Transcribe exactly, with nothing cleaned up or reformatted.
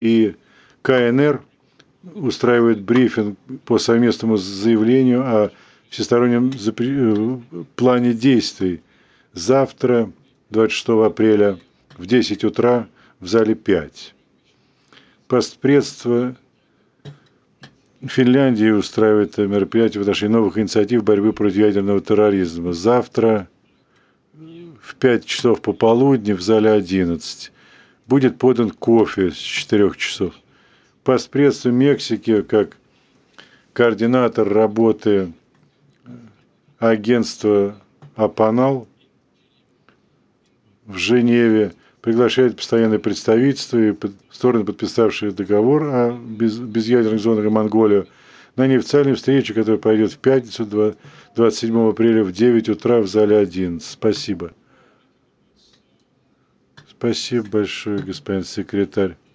и КНР устраивает брифинг по совместному заявлению о всестороннем плане действий завтра, двадцать шестого апреля, в десять утра в зале пять. Постпредство Финляндии устраивает мероприятие в отношении новых инициатив борьбы против ядерного терроризма. Завтра в пять часов пополудни в зале одиннадцать будет подан кофе с четырёх часов. Постпредство Мексики, как координатор работы агентства АПАНАЛ в Женеве, приглашает постоянное представительство и стороны, подписавшие договор о безъядерных зонах и Монголию, на неофициальной встрече, которая пройдет в пятницу, двадцать седьмого апреля в девять утра в зале одиннадцать. Спасибо. Спасибо большое, господин секретарь.